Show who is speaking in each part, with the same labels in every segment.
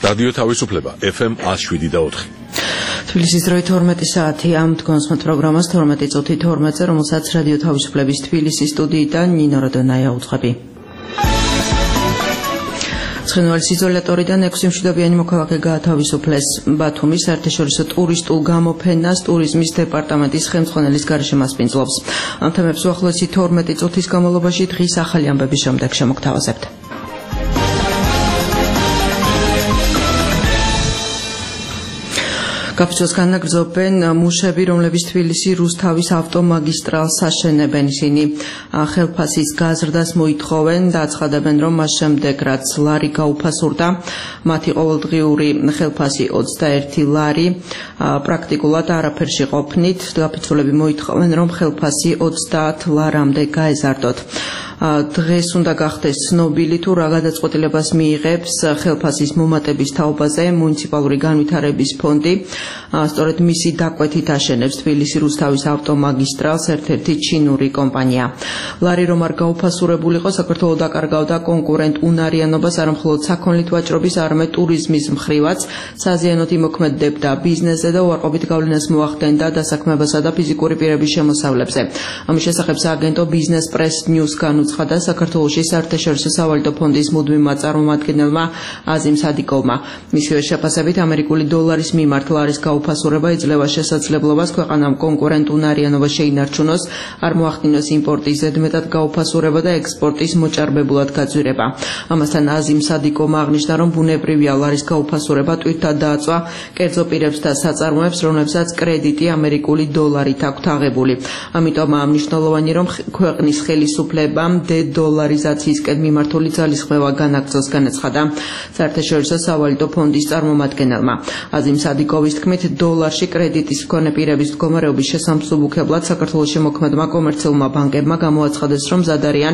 Speaker 1: რადიო თავისუფლება FM 107.4.
Speaker 2: თბილისის დროით 12 საათი ამ დგომსმოთ პროგრამას 12 წუთი 12-ზე, რომელსაც რადიო თავისუფლების თბილისის სტუდიიდან ნინო როდონაია უძღვები. ცხინვალის იზოლატორიდან 6 მშვიდობიანი მოქალაქე გაათავისუფლეს. ბათუმის საერთაშორისო ტურისტულ გამოფენას ტურიზმის დეპარტამენტის ხელმძღვანელის გარეშე მასპინძლობს. ამ თემებს უახლოესი 12 წუთის განმავლობაში დღის ახალი ამბების შემდეგ შემოგთავაზებთ. გაფიცვას განაგრძობენ მუშები, რომლებიც თბილისი რუსთავის ავტომაგისტრალს აშენებენ. ისინი ხელფასის გაზრდას მოითხოვენ და აცხადებენ, რომ მას შემდეგ, რაც ლარი გაუფასურდა, მათი ყოველდღიური ხელფასი 21 ლარი პრაქტიკულად არაფერში ყოფნით. გაფიცვლები მოითხოვენ, რომ ხელფასი 30 ლარამდე გაეზარდოთ. დღეს უნდა გახდეს ცნობილი, თუ რა გადაწყვეტილებას მიიღებს ხელფასის მომატების თაობაზე მუნიციპალური განვითარების ფონდი. სწორედ მისი დაკვეთით აშენებს თბილისი რუსთავის ავტომაგისტრალს ერთ-ერთი ჩინური კომპანია. ლარი რომ არ გაუფასურებულიყო, საქართველოს დაკარგავდა კონკურენტ უნარიანობას არა მხოლოდ საქონლით ვაჭრობის, არამედ ტურიზმის მხრივაც. საზიანოდ იმოქმედებდა ბიზნესზე და უარყოფით გავლენას მოახდენდა დასაქმებასა და ფიზიკური პირების შემოსავლებზე. ამის შესახებ სააგენტო ბიზნეს პრეს ნიუს განუცხადა საქართველოში საერთაშორისო სავალუტო ფონდის მუდმივმა წარმომადგენელმა აზიმ სადიკოვმა. მისივე შეფასებით ამერიკული დოლარის მიმართ ლარის გაუფასურება იძლევა შესაძლებლობას ქვეყანამ კონკურენტ უნარიანობა შეინარჩუნოს, არ მოახდინოს იმპორტის ზედმეტად გაუფასურება და ექსპორტის მოჭარბებულად გაძვირება. ამასთან აზიმ სადიკოვმა აღნიშნა, რომ ბუნებრივია ლარის გაუფასურება ტვირთად დააწვა კერძო პირებს და საწარმოებს, რომლებსაც კრედიტი ამერიკული დოლარით აქვთ აღებული. ამიტომაა მნიშვნელოვანი, რომ ქვეყნის ხელისუფლებამ დედოლარიზაციისკენ მიმართული ძალისხმევა განაგრძოს, განაცხადა საერთაშორისო სავალუტო ფონდის წარმომადგენელმა. აზიმ სადიკოვის თქმით, დოლარში კრედიტის მქონე პირების მდგომარეობის შესამსუბუქებლად საქართველოს შემოქმედმა კომერციულმა ბანკებმა გამოაცხადეს, რომ მზად არიან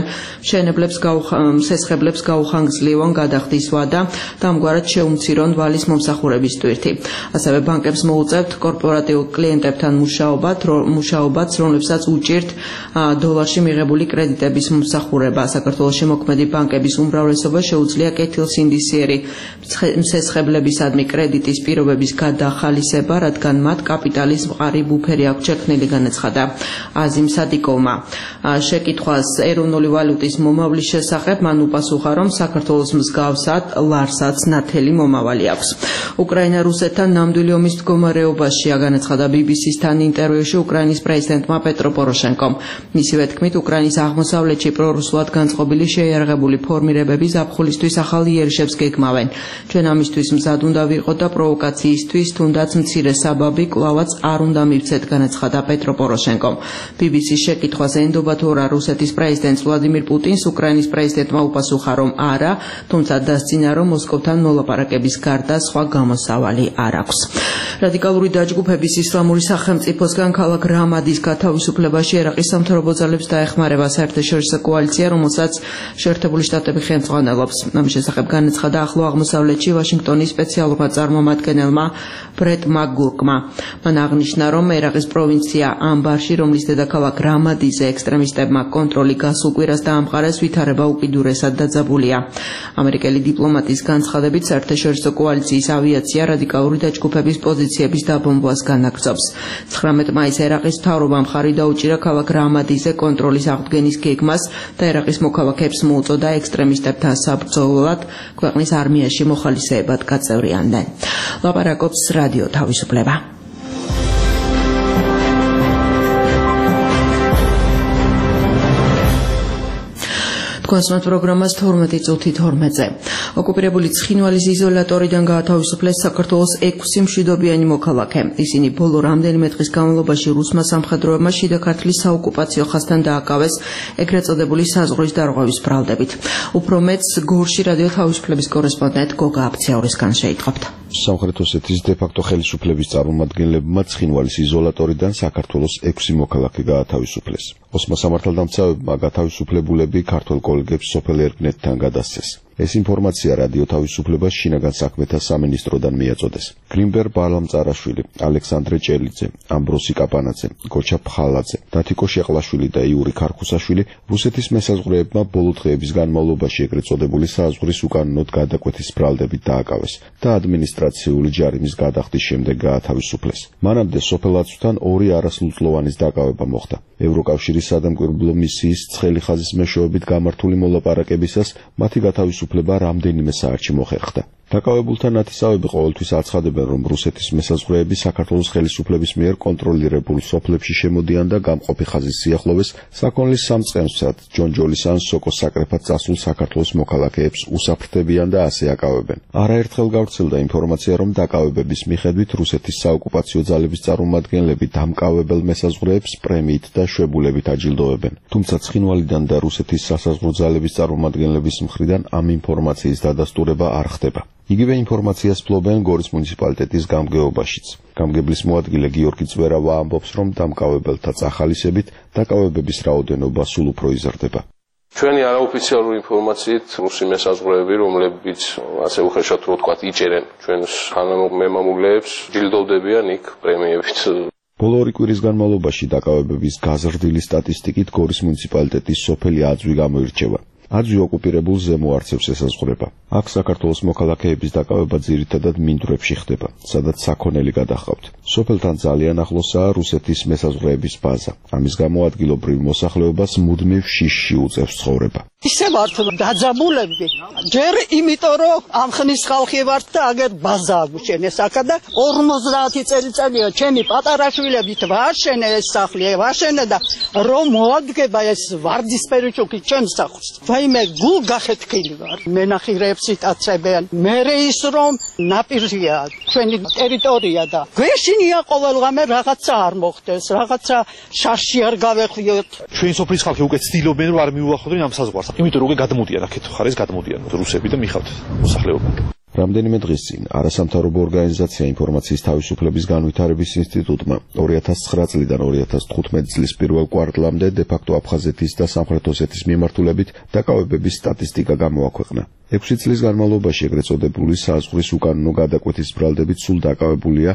Speaker 2: მშენებლებს გაუხანგრძლივონ გადახდის ვადა და ამგვარად შეუმცირონ ვალის მომსახურების ტვირთი. ასევე ბანკებს მოუწევთ კორპორატიულ კლიენტებთან მუშაობაც, რომლებსაც უჭირთ დოლარში მიღებული კრედიტების მომსახურება. საქართველოს შემოქმედი ბანკების უმრავლესობა შეუძლია კეთილსინდისიერი მსესხებლებისადმი კრედიტის პირობების გადახალისება, რადგან მათ კაპიტალის მყარი ბუფერი აქვს შექმნილი, განაცხადა აზიმ სადიკოვმა. შეკითხვას ეროვნული ვალუტის მომავლის შესახებ მან უპასუხა, რომ საქართველოს მსგავსად ლარსაც ნათელი მომავალი აქვს. უკრაინა რუსეთთან ნამდვილი ომის მდგომარეობაშია, განაცხადა BBC-სთან ინტერვიუში უკრაინის პრეზიდენტმა პეტრო პოროშენკომ. მისივე თქმით, უკრაინის აღმოსავლეთში პრორუსულად განწყობილი შეიარაღებული ფორმირებები ზაფხულისთვის ახალ იერიშებს გეგმავენ. ჩვენ ამისთვის მზად უნდა ვიყოთ და პროვოკაციისთვის თუნდაც მცირე საბაბი კვლავაც არ უნდა მივცეთ, განაცხადა პეტრო პოროშენკომ. BBC-ს შეკითხვაზე ენდობა თუ არა რუსეთის პრეზიდენტს ვლადიმირ პუტინს, უკრაინის პრეზიდენტმა უპასუხა, რომ არა, თუმცა დასძინა, რომ მოსკოვთან მოლაპარაკების გარდა სხვა გამოსავალი არ აქვს. რადიკალური დაჯგუფების ისლამური სახელმწიფოსგან ქალაქ რამადის გათავისუფლებაში ერაყის სამთავრობო ძალებს დაეხმარება საერთაშორისო კოალიცია, რომელსაც შეერთებული შტატები ხელმძღვანელობს. ამის შესახებ განაცხადა ახლო აღმოსავლეთში ვაშინგტონის სპეციალურმა წარმომადგენელმა ბრეტ მაგგურკმა. მან აღნიშნა, რომ ერაყის პროვინცია ამბარში, რომლის დედაქალაქ რამადიზე ექსტრემისტებმა კონტროლი გასულ კვირას დაამყარეს, ვითარება უკიდურესად დაძაბულია. ამერიკელი დიპლომატის განცხადებით, საერთაშორისო კოალიციის ავიაცია რადიკალური დაჯგუფების პოზიციების დაბომბვას განაგრძობს. 19 მაისს ერაყის მთავრობამ ხარი დაუჭირა ქალაქ რამადიზე კონტროლის აღდგენის გეგმას და ერაყის მოქალაქეებს მოუწოდა ექსტრემისტებთან საბრძოლოდ ქვეყნის არმიაში მოხალისეებად გაწევრიანდნენ. ლაპარაკობს რადიო თავისუფლება. დგომსმოთ პროგრამას 12 წუთი 12-ზე. ოკუპირებული ცხინვალის იზოლატორიდან გაათავისუფლეს საქართველოს 6 მშვიდობიანი მოქალაქე. ისინი ბოლო რამდენიმე დღის განმავლობაში რუსმა სამხედროებმა შიდა ქართლის საოკუპაციო ხაზთან დააკავეს ეგრეთ წოდებული საზღვრის დარღვევის ბრალდებით. უფრო მეტს გორში რადიო თავისუფლების კორესპონდენტ გოგა აფციაურისგან შეიტყობთ.
Speaker 3: სამხრეთ ოსეთის დე-ფაქტო ხელისუფლების წარმომადგენლებმა ცხინვალის იზოლატორიდან საქართველოს 6 მოქალაქე გაათავისუფლეს. ოსმა სამართალდამცავებმა გათავისუფლებულები ქართველ კოლეგებს სოფელ ერგნეთთან გადასცეს. ეს ინფორმაცია რადიო თავისუფლებას შინაგან საქმეთა სამინისტროდან მიაწოდეს. გრინბერ ბალამწარაშვილი, ალექსანდრე ჭელიძე, ამბროსი კაპანაძე, გოჩა ფხალაძე, დათიკო შეყლაშვილი და იური ქარქუსაშვილი რუსეთის მესაზღვრეებმა ბოლო დღეების განმავლობაში ეგრეთ წოდებული საზღვრის უკანონოდ გადაკვეთის ბრალდებით დააკავეს და ადმინისტრაციული ჯარიმის გადახდის შემდეგ გაათავისუფლეს. მანამდე სოფელაცვთან 2 არასრულწლოვანის დაკავება მოხდა. ევროკავშირის სადამკვირვებლო მისიის ცხელი ხაზის მეშვეობით გამართული მოლაპარაკებისას მათი გათავისუფლება რამდენიმე საათში მოხერხდა. დაკავებულთა ნათესავები ყოველთვის აცხადებენ, რომ რუსეთის მესაზღვრეები საქართველოს ხელისუფლების მიერ კონტროლირებულ სოფლებში შემოდიან და გამყოფი ხაზის სიახლოვეს საქონლის სამწყემსად, ჯონჯოლის ან სოკოს საკრეფად წასულ საქართველოს მოქალაქეებს უსაფრთხებიან და ასე აკავებენ. არაერთხელ გავრცელდა ინფორმაცია, რომ დაკავებების მიხედვით რუსეთის საოკუპაციო ძალების წარმომადგენლები დამკავებელ მესაზღვრეებს პრემიით და შვებულებით აჯილდოვებენ. თუმცა ცხინვალიდან და რუსეთის სასაზღვრო ძალების წარმომადგენლების მხრიდან ამ ინფორმაციის დადასტურება არ ხდება. იგივე ინფორმაციას ფლობენ გორის მუნიციპალიტეტის გამგეობაშიც. გამგებლის მოადგილე გიორგი წვერავა ამბობს, რომ დამკავებელთა წახალისებით დაკავებების რაოდენობა სულ უფრო იზრდება.
Speaker 4: ჩვენი არაოფიციალური ინფორმაციით რუსი მესაზღვრეები, რომლებიც ასე უხეშად რო ვთქვათ, იჭერენ ჩვენს მემამულეებს, ჯილდოვდებიან იქ პრემიებით.
Speaker 3: ბოლო 2 კვირის განმავლობაში დაკავებების გაზრდილი სტატისტიკით გორის მუნიციპალიტეტის სოფელი აძვი გამოირჩევა. აძვი ოკუპირებულ ზემო არცევს ესაზღვრება. აქ საქართველოს მოქალაქეების დაკავება ძირითადად მინდვრებში ხდება, სადაც საქონელი გადაჰყავთ. სოფელთან ძალიან ახლოსაა რუსეთის მესაზღვრეების ბაზა. ამის გამო ადგილობრივ მოსახლეობას მუდმივ შიშში უწევს ცხოვრება.
Speaker 5: ისე ვართ დაძაბულები. ჯერ იმიტომ რომ ამ ხნის ხალხი ვართ და აგერ ბაზა აგვშენეს აქა და 50 წელიწადია ჩემი პატარა შვილებით ვაშენე ეს სახლი, ვაშენე და რომ მოადგება ეს ვარდისფერი ჩუქი ჩემს სახლს. ვაიმე გულ გახეთქილი ვარ. მენახირეებს იტაცებენ. მე ის რომ ნაპირია ჩვენი ტერიტორია და გვეშინია ყოველღამე რაღაცა არ მოხდეს, რაღაცა შარში არ გავეხვიოთ.
Speaker 6: ჩვენი სოფლის ხალხი უკვე ცდილობენ რომ არ მიუახლოვდნენ ამ საზღვარს. იმიტომ რომ გადმოდიან აქეთ ხარეს გადმოდიან რუსები და მიხავთ მოსახლეობა.
Speaker 3: რამდენიმე დღის წინ არასამთავრობო ორგანიზაცია ინფორმაციის თავისუფლების განვითარების ინსტიტუტმა 2009 წლიდან 2015 წლის პირველ კვარტლამდე დე-ფაქტო აფხაზეთის და სამხრეთ ოსეთის მიმართულებით დაკავებების სტატისტიკა გამოაქვეყნა. 6 წლის განმავლობაში ეგრეთ წოდებული საზღვრის უკანონო გადაკვეთის ბრალდებით სულ დაკავებულია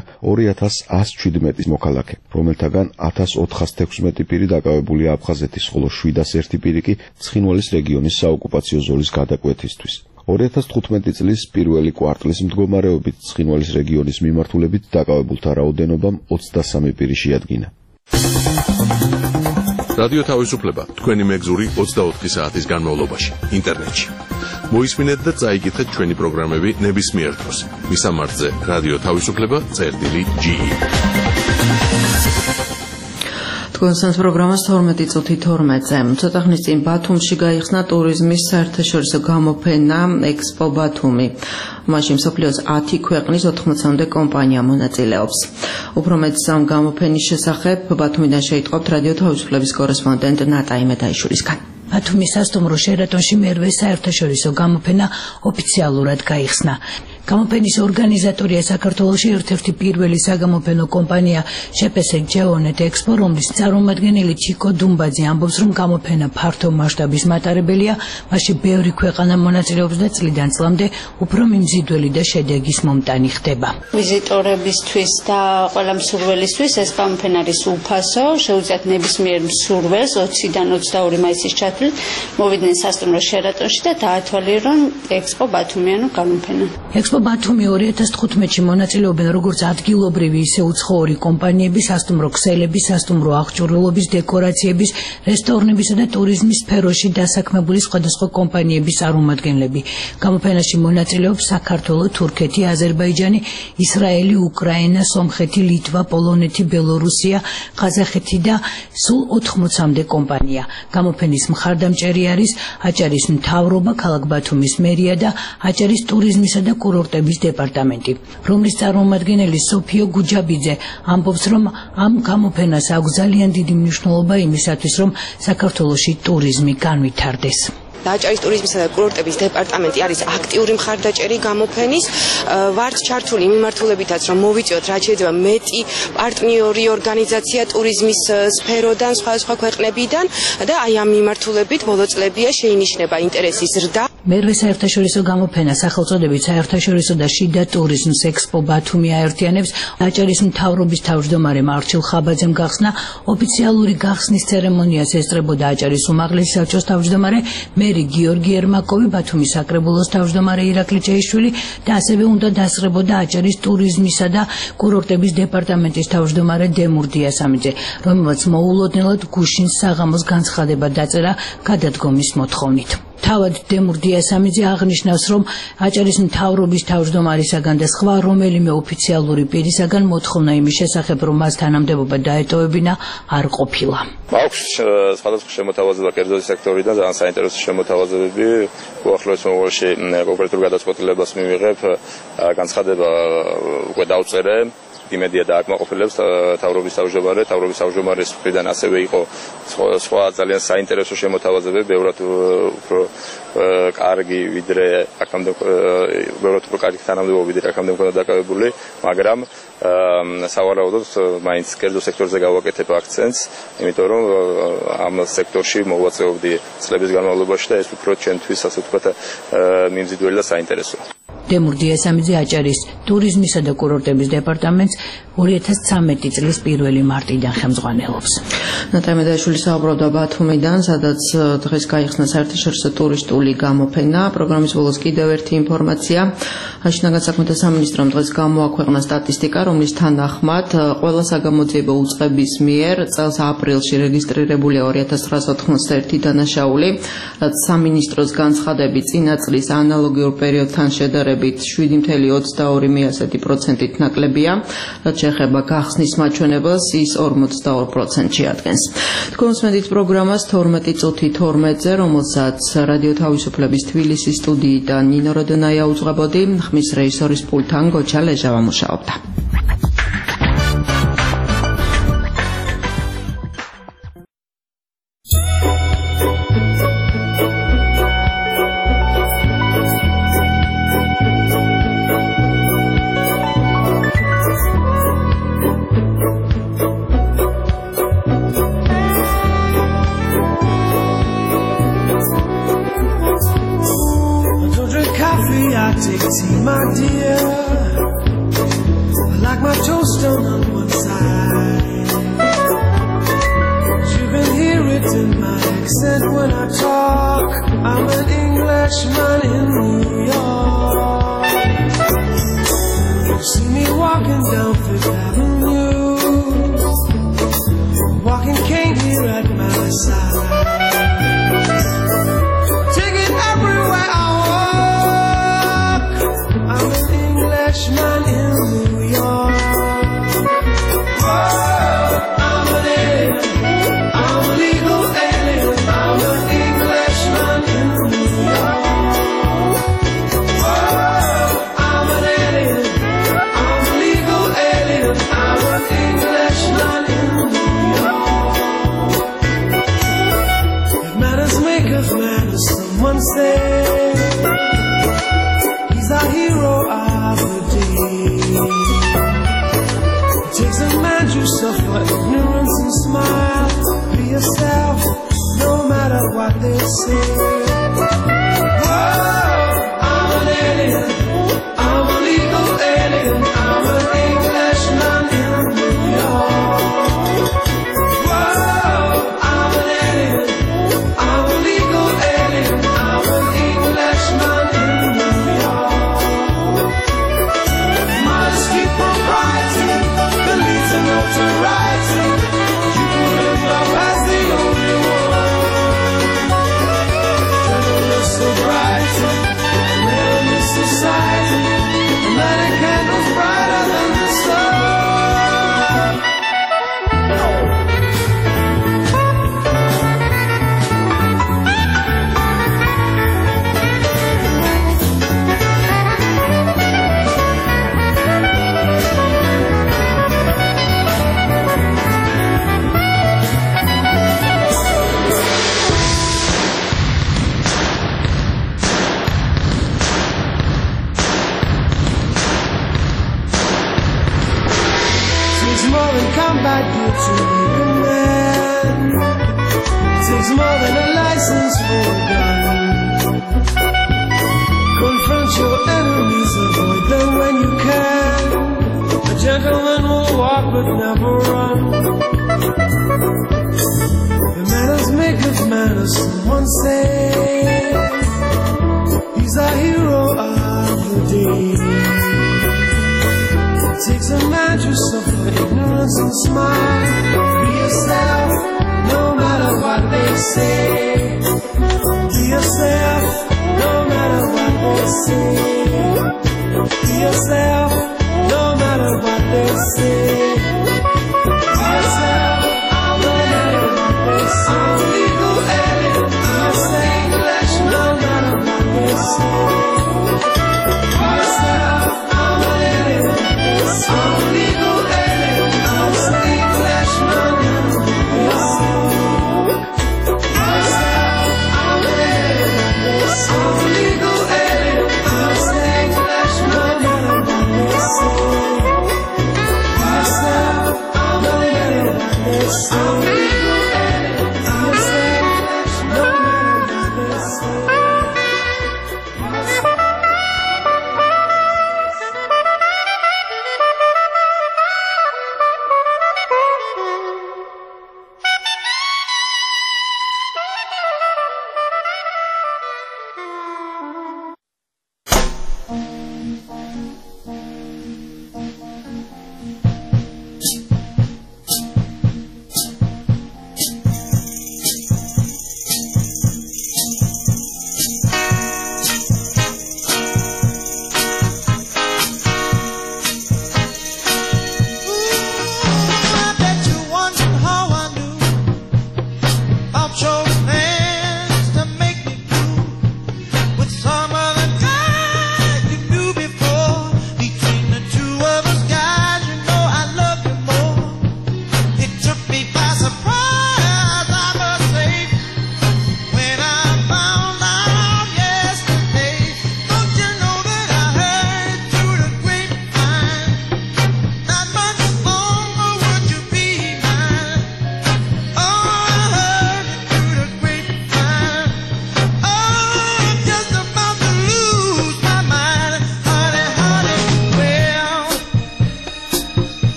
Speaker 3: 2117 მოქალაქე, რომელთაგან 1416 პირი დაკავებულია აფხაზეთის, ხოლო 701 პირი კი ცხინვალის რეგიონის საოკუპაციო ზოლის გადაკვეთისთვის. 2015 წლის პირველი კვარტლის მდგომარეობით ცხინვალის რეგიონის მიმართულებით დაკავებულთა რაოდენობამ 23 პირი შეადგინა.
Speaker 1: რადიო თავისუფლება თქვენი მეგზური 24 საათის განმავლობაში ინტერნეტში. მოისმინეთ და წაიკითხეთ ჩვენი პროგრამები ნებისმიერ დროს. მისამართზე რადიო თავისუფლება.ge.
Speaker 2: თქვენს პროგრამას 12 წუთი 12-ზე. ცოტა ხნის წინ ბათუმში გაიხსნა ტურიზმის საერთაშორისო გამოფენა ექსპო ბათუმი. მაშინ მსოფლიოს 10 ქვეყნის 80-მდე კომპანია მონაწილეობს. უფრო მეტს ამ გამოფენის შესახებ ბათუმიდან შეიტყობთ რადიო თავისუფლების კორესპონდენტ ნატა იმედაიშვილისგან.
Speaker 7: ბათუმის სასტუმრო შერატონში მერვე საერთაშორისო გამოფენა ოფიციალურად გაიხსნა. გამოფენის ორგანიზატორია საქართველოში ერთ-ერთი პირველი საგამოფენო კომპანია შეპესეკ ჯეონეტ ექსპო, რომლის წარმომადგენელი ჩიკო დუმბაძე ამბობს, რომ გამოფენა ფართო მასშტაბის მატარებელია, მასში ბევრი ქვეყანა მონაწილეობს და წლიდან წლამდე უფრო მიმზიდველი და შედეგის მომტანი ხდება.
Speaker 8: ვიზიტორებისთვის და ყველა მსურველისთვის ეს გამოფენა არის უფასო, შეუძლიათ ნებისმიერ მსურველს 20-დან 22 მაისის ჩათვლით მოვიდნენ სასტუმრო შერატონში და დაათვალიერონ ექსპო ბათუმი, ანუ გამოფენა.
Speaker 7: ექსპო ბათუმი 2015-ში მონაწილეობენ როგორც ადგილობრივი, ისე უცხოური კომპანიები, სასტუმრო ქსელების, სასტუმრო აღჭურვილობის, დეკორაციების, რესტორნებისა და ტურიზმის სფეროში დასაქმებული სხვადასხვა კომპანიების წარმომადგენლები. გამოფენაში მონაწილეობს საქართველო, თურქეთი, აზერბაიჯანი, ისრაელი, უკრაინა, სომხეთი, ლიტვა, პოლონეთი, ბელორუსია, ყაზახეთი და სულ 80-მდე კომპანია. გამოფენის მხარდამჭერი არის აჭარის მთავრობა, ქალაქ ბათუმის მერია და აჭარის ტურიზმისა და კურორტების დეპარტამენტი, რომლის წარმომადგენელი სოფიო გუჯაბიძე ამბობს, რომ ამ გამოფენას აქვს ძალიან დიდი მნიშვნელობა იმისათვის, რომ საქართველოში ტურიზმი განვითარდეს.
Speaker 9: აჭარის ტურიზმისა და კურორტების დეპარტამენტი არის აქტიური მხარდაჭერი გამოფენის. ვართ ჩართული მიმართულებითაც, რომ მოვიწიოთ რაც შეიძლება მეტი პარტნიორი ორგანიზაცია ტურიზმის სფეროდან, სხვადასხვა ქვეყნებიდან და აი ამ მიმართულებით ბოლო წლებია შეინიშნება ინტერესის ზრდა.
Speaker 7: მერვე საერთაშორისო გამოფენა სახელწოდებით საერთაშორისო და შიდა ტურიზმს ექსპო ბათუმი აერთიანებს აჭარის მთავრობის თავმჯდომარე მარჩილ ხაბაძემ გახსნა ოფიციალური გახსნის ცერემონიას ესწრებოდა აჭარის უმაღლესი საბჭოს თავმჯდომარე მერი გიორგი ერმაკოვი, ბათუმის საკრებულოს თავმჯდომარე ირაკლი ჭეიშვილი და ასევე უნდა დასწრებოდა აჭარის ტურიზმისა და კურორტების დეპარტამენტის თავმჯდომარე დემურ დიასამიძე, რომელმაც მოულოდნელად გუშინს საღამოს განცხადება დაწერა გადადგომის მოთხოვნით. თავად დემურ დიასამიძე აღნიშნავს, რომ აჭარის მთავრობის თავმჯდომარისაგან და სხვა რომელიმე ოფიციალური პირისაგან მოთხოვნა იმის შესახებ, რომ მას თანამდებობა დაეტოვებინა, არ ყოფილა.
Speaker 10: აქვს სხვადასხვა შემოთავაზება კერძო სექტორიდან, ძალიან საინტერესო შემოთავაზებები. უახლოეს მომავალში კონკრეტულ გადაწყვეტილებას მივიღებ, განცხადება უკვე დავწერე. იმედია დააკმაყოფილებს თავრობის თავმჯდომარის მხრიდან ასევე იყო სხვა ძალიან საინტერესო შემოთავაზებები, ბევრად უფრო კარგი ვიდრე აქამდე მქონდა დაკავებული, მაგრამ სავარაუდოდ მაინც კერძო სექტორზე გავაკეთებ აქცენტს, იმიტომ რომ ამ სექტორში მოვაწეობდი წლების განმავლობაში და ეს უფრო ჩვენთვის ასე ვთქვათ მიმზიდველი და საინტერესოა.
Speaker 7: დემურ დიასამიძე აჭარის ტურიზმისა და კურორტების დეპარტამენტს 2013 წლის 1 მარტიდან ხელმძღვანელობს.
Speaker 2: ნატალია მედაშვილი საუბრობდა ბათუმიდან, სადაც დღეს გაიხსნა საერთაშორისო ტურისტული გამოფენა. პროგრამის ბოლოს კიდევ ერთი ინფორმაცია. შინაგან საქმეთა სამინისტრომ დღეს გამოაქვეყნა სტატისტიკა, რომლის თანახმად ყველა საგამოძიებო უწყების მიერ წელს აპრილში რეგისტრირებულია 2991 დანაშაული, რაც სამინისტროს განცხადებით წინა წლის ანალოგიურ პერიოდთან შედარებით 7.22% ნაკლებია, რაც შეეხება გახსნის მაჩვენებელს, ის 42%-ში ადგენს. თქვენ უსმენთ პროგრამას 12 წუთი 12-ზე, რომელსაც რადიო თავისუფლების თბილისის სტუდიიდან ნინო როდონაია უძღვებოდი, ხმის რეჟისორის პულტთან გოჩა ლეჟავა მუშაობდა.
Speaker 11: My dear, I like my toast on one side. You can hear it in my accent when I talk. I'm an Englishman in New York. You see me walking down Fifth Avenue, walking cane here at my side. Take it everywhere I walk. I'm an Englishman in New York. Whoa, I'm an alien. I'm a legal alien. I'm an Englishman in New York. Whoa, I'm an alien. I'm a legal alien. I'm an Englishman in New York. If manners make us manners, someone say a hero of the day. It takes a man to suffer ignorance and smile. Be yourself, no matter what they say. Whoa, I'm an alien. I'm a legal alien. I'm an Englishman in New York. Whoa, I'm an alien. I'm a legal alien. I'm an Englishman in New York. matter, someone say he's a hero of the day. It takes a man to suffer ignorance and smile. Be yourself, no matter what they say. Be yourself, no matter what they say. Be yourself, no matter what they say. Be yourself, no matter what they say. I'm legal alien, I'm saying English, no matter what they say. Be yourself, I'm an alien. I'm legal alien, I'm saying English, no matter what they say. Be yourself, I'm an alien. I'm legal alien, I'm saying English, no matter what they say.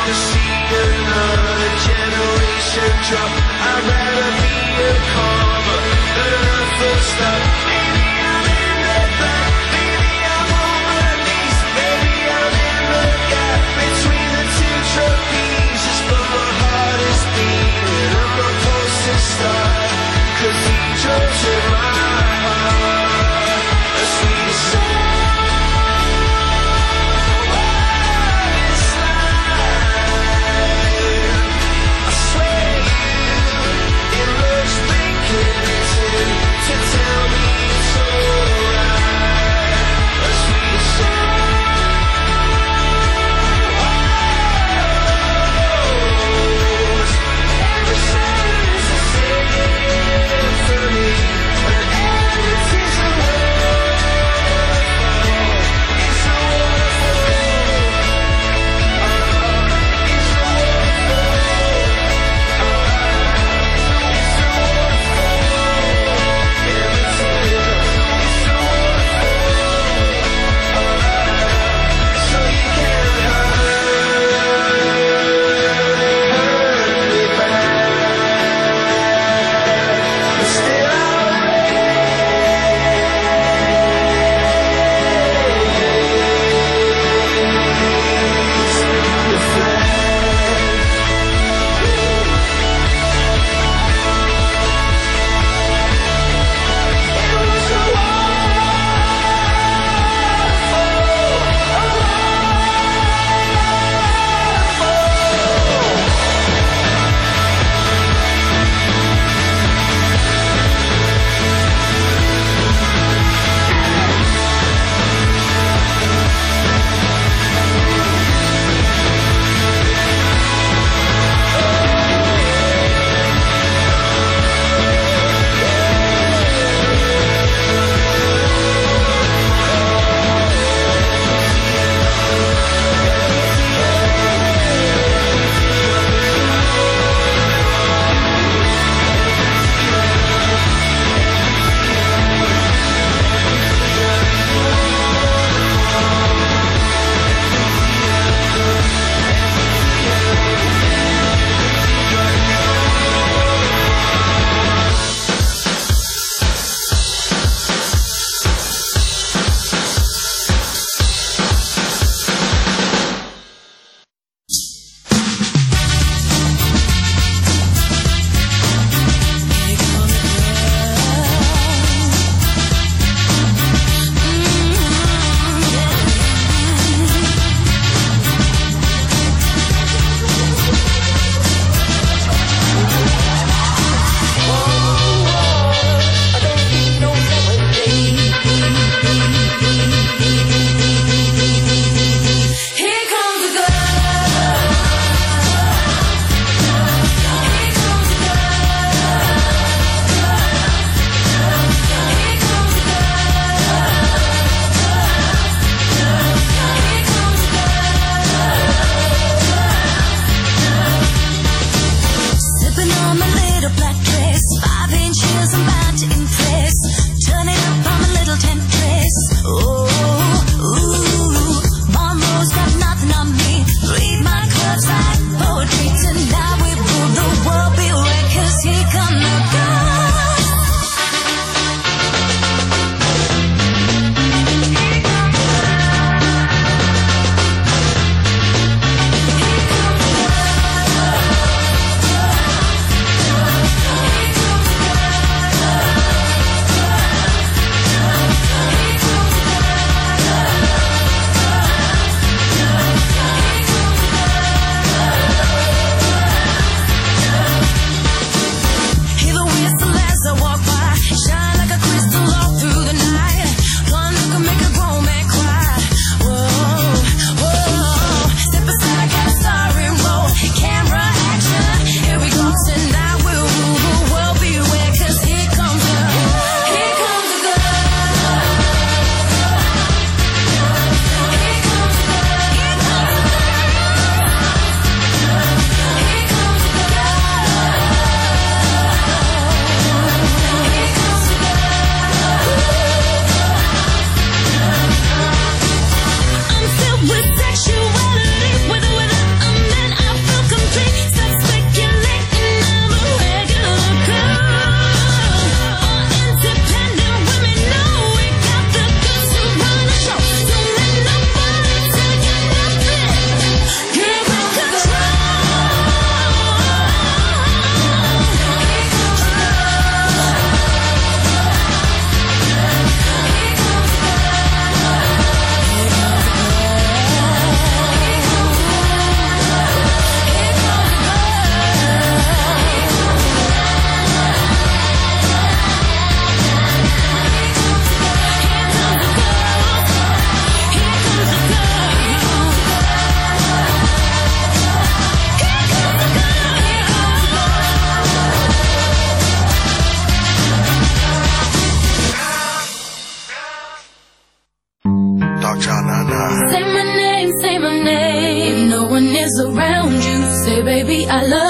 Speaker 11: wanna see another generation drop. I'd rather be a comma than a full stop. Maybe I'm in the back, maybe I'm on my knees, maybe I'm in the gap between the two trapezes, but my heart is beating, I'm not supposed to start. Cathedrals in my heart, a sweet song. To tell me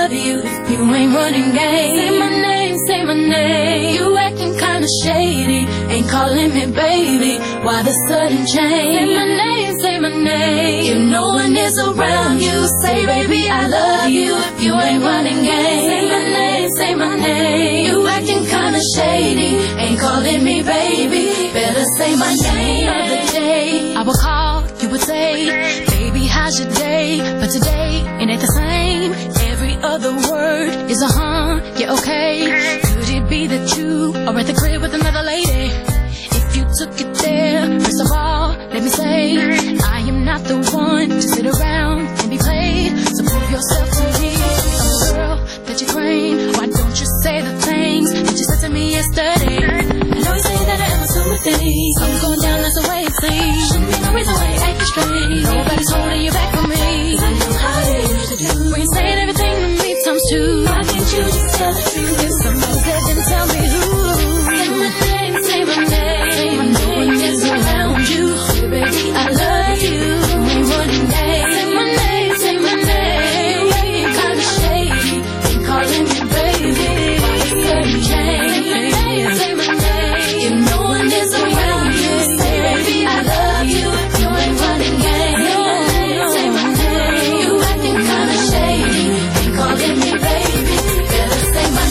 Speaker 12: love you if you ain't running game. Say my name, say my name. You acting kinda shady, ain't calling me baby. Why the sudden change? Say my name, say my name. If no one is around you, say baby I love you if you ain't running game. Say my name, say my name. You acting kinda shady, ain't calling me baby. Better say my name. Of the day I would call, you would say, baby how's your day? But today it ain't the same. Every other word is a yeah okay. Could it be that you are at the crib with another lady? If you took it there, first of all, let me say, I am not the one to sit around and be played. So prove yourself to me. I'm the girl that you claim. Why don't you say the things that you said to me yesterday? I know you say that I am assuming things. I'm going down, that's the way it seems. Shouldn't be no reason why you're acting strange. Nobody's holding you back from me. I know how it is to do. When you say everything to me times two, why can't you just tell the truth? If somebody said, then tell me who. Say my name, say my name. No one is around you. Hey, baby, I love you. You ain't running game. Say my name, say my name. You ain't kinda shady, ain't calling me baby. Why you sudden change? Say my name, say my name. If no one is around you, say baby, I love you. You ain't running game. Say my name. You acting kinda shady, ain't calling me baby. Better say my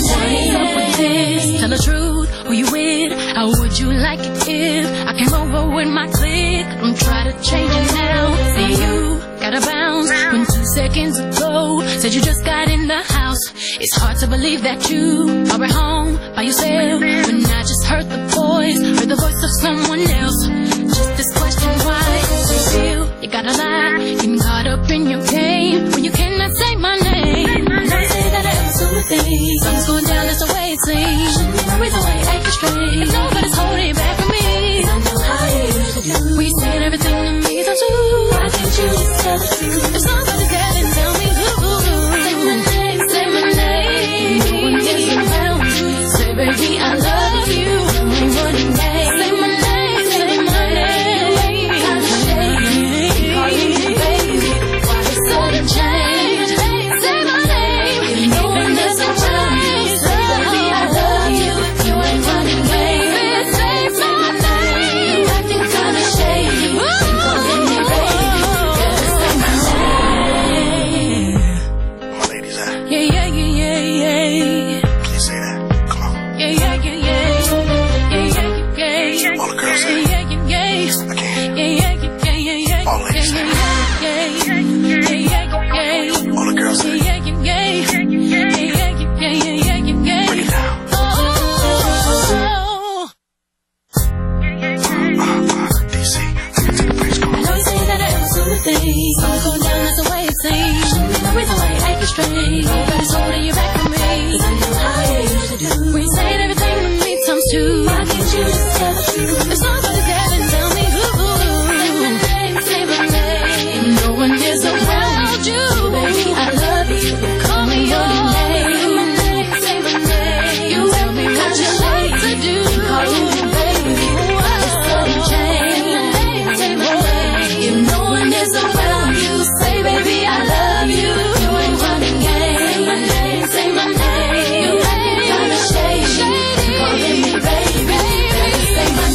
Speaker 12: name. Tell the truth, who you with? How would you like it if I came over with my clique? Don't try to change it now. See you gotta bounce when 2 seconds ago said you just got in the house. It's hard to believe that you are at home by yourself when I just heard the voice of someone else. Just this question, why do you feel you gotta lie? Getting caught up in your game when you cannot say my name. I say that I am assuming things. Something's going down, that's the way it seems. Shouldn't be no reason why you're acting strange. If nobody's holding you back from me, I know how you usually do. We said everything to me, so too. Why can't you just tell the truth? If somebody's got it, tell me who. Say my name, say my name. No one is around you. Say baby I love you. You ain't running game. Say my name, say my name. Kinda shady, calling me baby. Why the sudden change? Say my name. If no one is around you, say baby I love you. You ain't running game. Say my name. You acting kinda shady, calling me baby. Better say my name.
Speaker 13: My ladies at?
Speaker 12: Yeah, yeah, yeah, yeah, yeah.
Speaker 13: Please say that. Come on.
Speaker 12: Yeah, yeah, yeah, yeah. Yeah, yeah, yeah, yeah.
Speaker 13: All the girls say it.
Speaker 12: Yeah, yeah, yeah.
Speaker 13: I can't.
Speaker 12: Yeah, yeah, yeah, yeah, yeah.
Speaker 13: All ladies say it.
Speaker 12: Yeah, yeah, yeah, yeah.
Speaker 13: All the girls say it.
Speaker 12: Yeah, yeah, yeah. Yeah, yeah, yeah, yeah.
Speaker 13: Bring it down. DC, let me take a break. Come
Speaker 12: I
Speaker 13: on.
Speaker 12: know you say that I am assuming things. I'm going down, that's the way it seems. Shouldn't be no reason why you're acting strange. Nobody's holding you back from me. 'Cause I know how you usually do. When you say everything to me times two, why can't you just tell the truth? If somebody's got it, tell me who. Say my name, say my name. No one is around you. Baby, I love you. Call me your name. Say my name, say my name. You tell me what you want to do. Calling me baby. It's sudden change. Say my name. If no one is around you, say baby I love you. You ain't running game. Say my name, say my name. You ain't kinda shady, calling me baby. Say my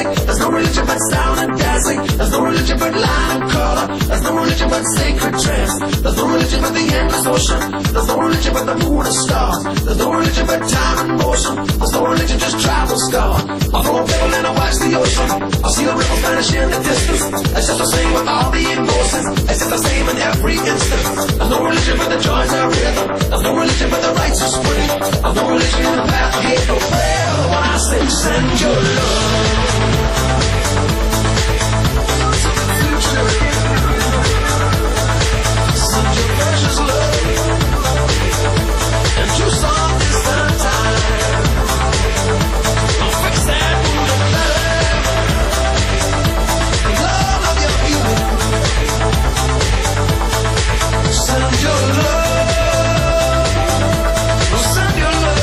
Speaker 11: music. There's no religion but sound and dazzling. There's no religion but line and color. There's no religion but sacred trance. There's no religion but the endless ocean. There's no religion but the moon and stars. There's no religion but time and motion. There's no religion, just travel scar. I'll throw a pebble and I'll watch the ocean. I'll see the ripples vanish in the distance. It's just the same with all the emotions. It's just the same in every instant. There's no religion but the joys of rhythm. There's no religion but the rites of spring. There's no religion in the path of hate, no prayer. When I say send your love. Send your precious love. And true song is the time. I'll fix that mood of love. Love of your beauty. Send your love. Send your love.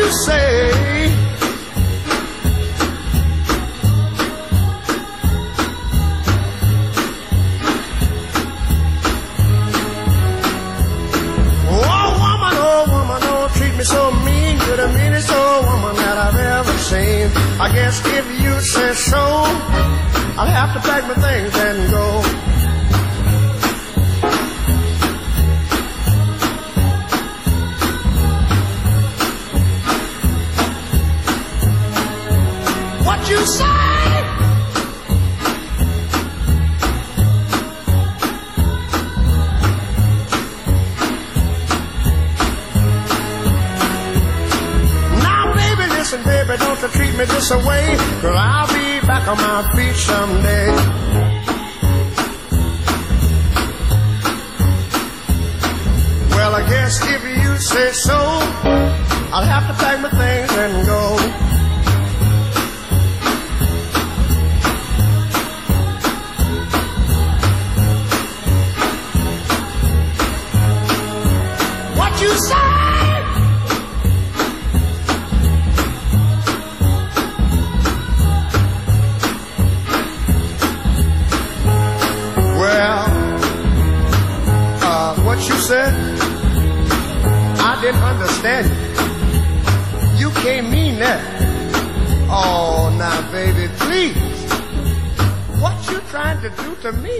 Speaker 11: you say? Oh woman, don't treat me so mean. You're the meanest old woman that I've ever seen. I guess if you say so, I'll have to pack my things and go. What you say? Baby, don't you treat me this away, 'cause I'll be back on my feet someday. Well, I guess if you say so, I'll have to pack my things and go. What you say? What you said, I didn't understand you. You can't mean that. Oh, now, baby, please. What you trying to do to me?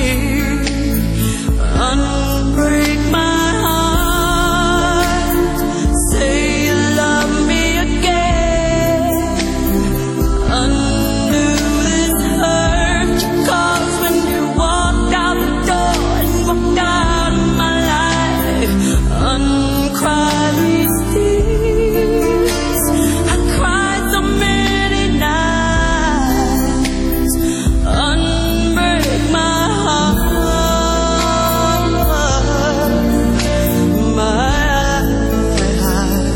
Speaker 11: unbreak my heart. Say you love me again. Undo this hurt you caused when you walked out the door and walked out of my life. Uncry these tears I cried so many nights. Unbreak my heart, my heart.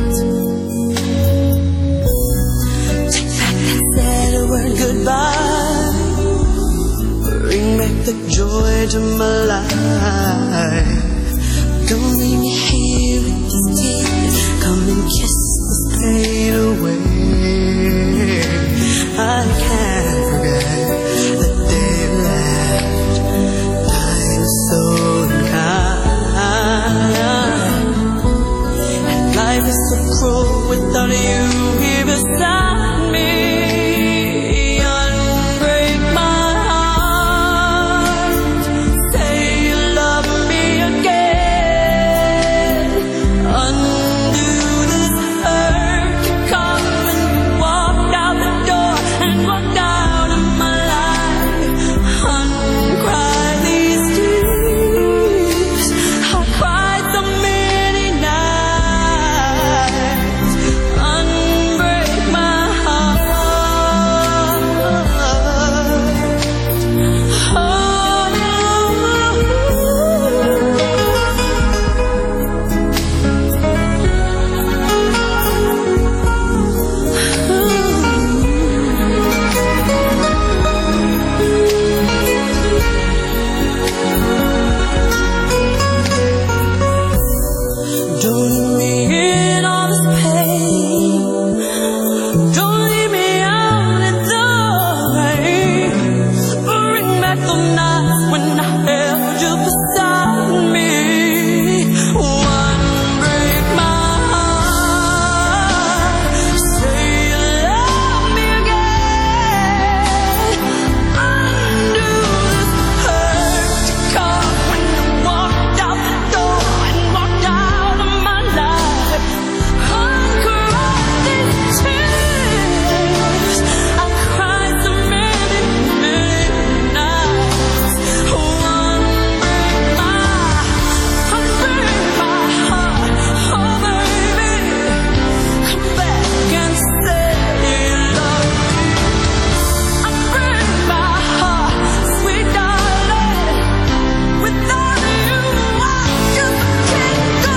Speaker 11: Take back that sad word goodbye. Bring back the joy to my life. Don't leave me here with these tears. Come and kiss this pain away. I can't forget the day you left. Time is so unkind, and life is so cruel without you here beside me. Unbreak my heart. Say you love me again. Undo this hurt you caused when you walked out the door and walked out of my life. Uncry these tears I cried so many nights. Unbreak my heart. Don't leave me in all this pain. Don't leave me out in the rain. Bring back the nights when I held you beside me. Unbreak my heart. Say you love me again. Undo this hurt you caused when you walked out the door and walked out of my life. Uncry these tears I cried so many, many nights. Unbreak my heart. Oh baby, come back and say you love me. Unbreak my heart, sweet darling. Without you I just can't go.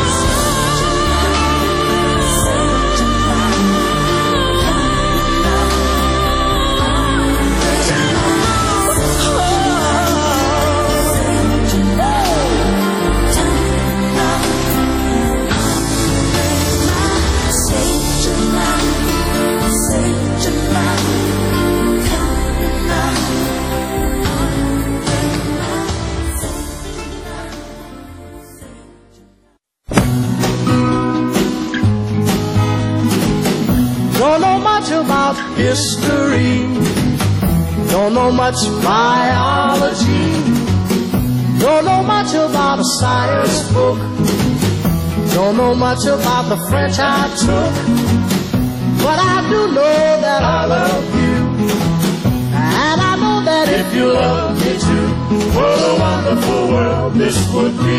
Speaker 14: Don't know much about history, don't know much biology, don't know much about a science book, don't know much about the French I took, but I do know that I love you, and I know that if you love me too, what a wonderful world this would be.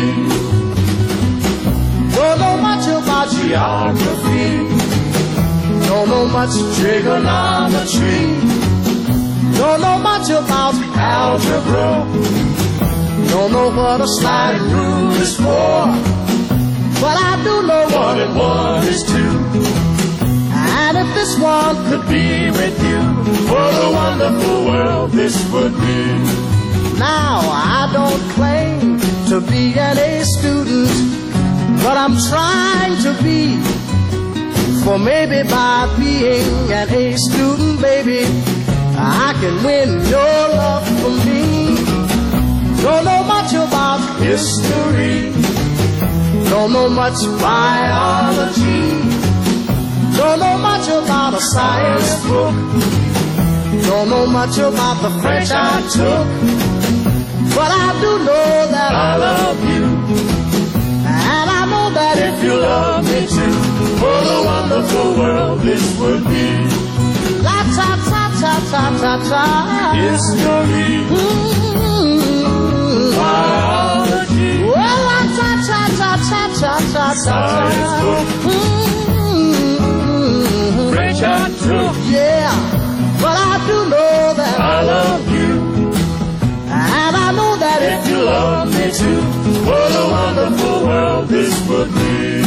Speaker 14: Don't know much about geography, don't know much trigonometry, don't know much about algebra, don't know what a sliding rule is for, but I do know 1 and 1 is 2. And if this one could be with you, what a wonderful world this would be. Now I don't claim to be an A student, but I'm trying to be. For maybe by being an A student, baby, I can win your love for me. Don't know much about history, don't know much biology, don't know much about a science book, don't know much about the French I took,
Speaker 11: wonderful world this would be.
Speaker 14: La ta ta ta ta ta ta.
Speaker 11: History. Biology.
Speaker 14: Well, la ta ta ta ta ta ta ta.
Speaker 11: Science book. French and truth.
Speaker 14: Yeah, but I do know that
Speaker 11: I love you.
Speaker 14: And I know that
Speaker 11: If you love me too, what a wonderful world this would be.